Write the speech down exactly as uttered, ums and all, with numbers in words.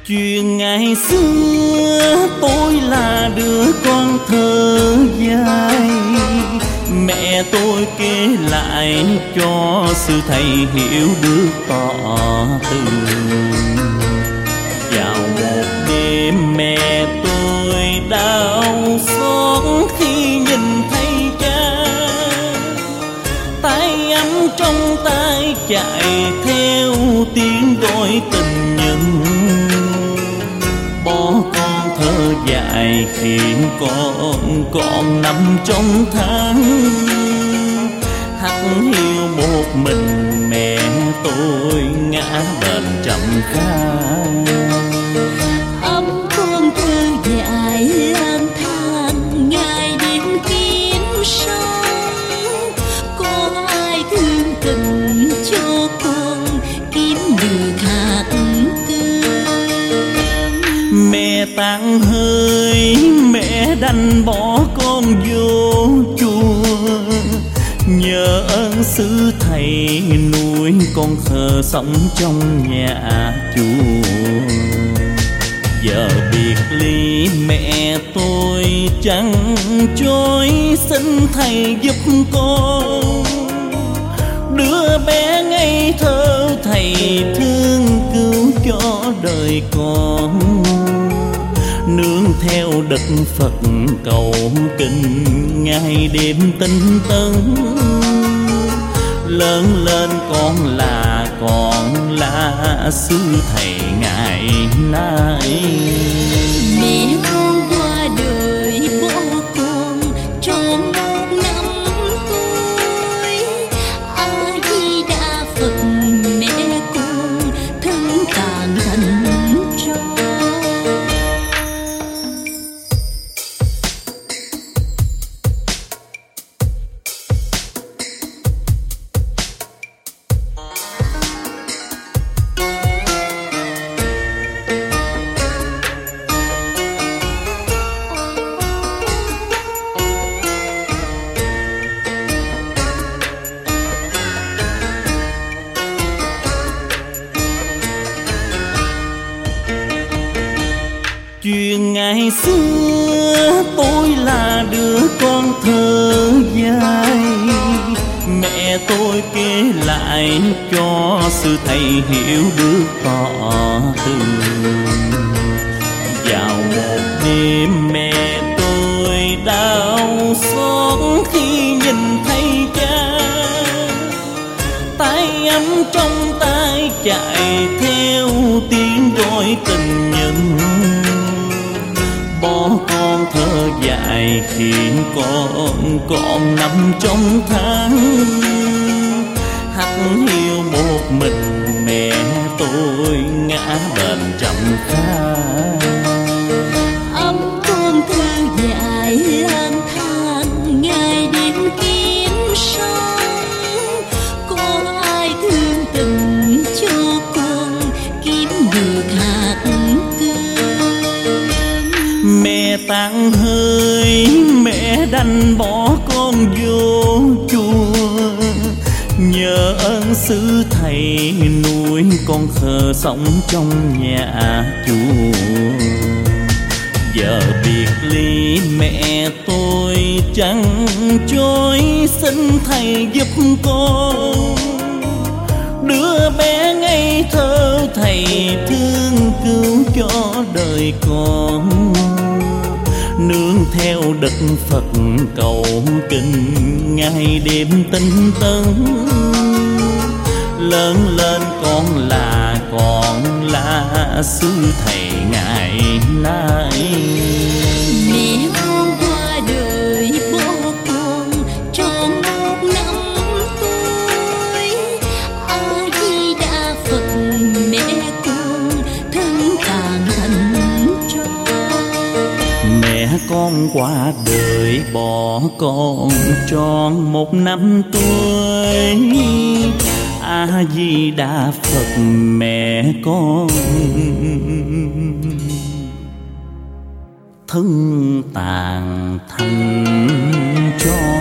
Chuyện ngày xưa tôi là đứa con thơ dại, mẹ tôi kể lại cho sư thầy hiểu được tỏ tường. Vào một đêm mẹ tôi đau xót khi nhìn thấy cha, tay ấm trong tay chạy theo tiếng gọi tình nhân. Bỏ con thơ dại khiến con còn nằm trong tháng, hắt hiu một mình mẹ tôi ngã bệnh trầm kha. Ấm con thơ dại lang thang ngày đêm kiếm sống, có ai thương tình cho con kiếm được hạt cơm. Mẹ tàn hơi mẹ đành bỏ con vô chùa, nhờ ơn sư thầy nuôi con khờ sống trong nhà chùa. Giờ biệt ly mẹ tôi chẳng chối, xin thầy giúp con đứa bé ngây thơ thầy thương cứu cho đời con. Nương theo đất Phật cầu kinh ngày đêm tinh tấn, lớn lên con là con là sư thầy ngày nay. Mẹ con qua đời bỏ con tròn một năm tuổi, A Di Đà Phật mẹ con thân tàn thành tro. Chuyện ngày xưa tôi là đứa con thơ dại, mẹ tôi kể lại cho sư thầy hiểu được tỏ tường. Vào một đêm mẹ tôi đau xót khi nhìn thấy cha, tay ấm trong tay chạy theo tiếng gọi tình nhân. Bỏ con thơ dại khiến con còn nằm trong tháng, hắt hiu một mình mẹ tôi ngã bệnh trầm kha. Ấm con thơ dại lang thang ngày đêm kiếm sống, có ai thương tình cho con kiếm được hạt cơm. Mẹ tàn hơi mẹ đành bỏ con vô chùa, nhờ ơn sư thầy nuôi con khờ sống trong nhà chùa. Giờ biệt ly mẹ tôi chẳng chối, xin thầy giúp con đứa bé ngây thơ thầy thương cứu cho đời con. Nương theo đất Phật cầu kinh ngày đêm tinh tấn, lớn lên con là con là sư thầy ngày nay. Mẹ con qua đời bỏ con tròn một năm tuổi, A Di Đà Phật mẹ con thân tàn thành tro. Mẹ con qua đời bỏ con tròn một năm tuổi, A Di Đà Phật mẹ con thân tàn thành tro.